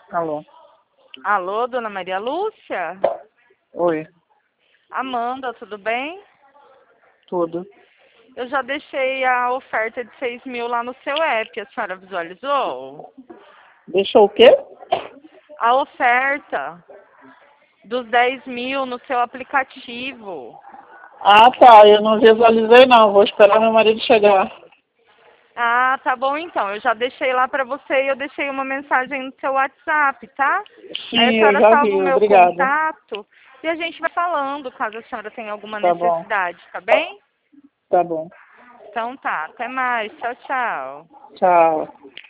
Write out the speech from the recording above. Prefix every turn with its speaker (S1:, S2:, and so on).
S1: Alô?
S2: Alô, dona Maria Lúcia?
S1: Oi,
S2: Amanda, tudo bem?
S1: tudo.
S2: Eu já deixei a oferta de 6 mil lá no seu app, a senhora visualizou?
S1: Deixou o quê?
S2: A oferta dos 10 mil no seu aplicativo.
S1: Ah, tá, eu não visualizei não, vou esperar meu marido chegar.
S2: Ah, tá bom então. Eu já deixei lá pra você e eu deixei uma mensagem no seu WhatsApp, tá? Aí a
S1: Sim, eu
S2: senhora
S1: já
S2: salva o
S1: vi,
S2: meu
S1: obrigada.
S2: contato e a gente vai falando caso a senhora tenha alguma
S1: Tá bom,
S2: necessidade, tá bem?
S1: tá bom.
S2: Então tá, até mais. Tchau, tchau.
S1: Tchau.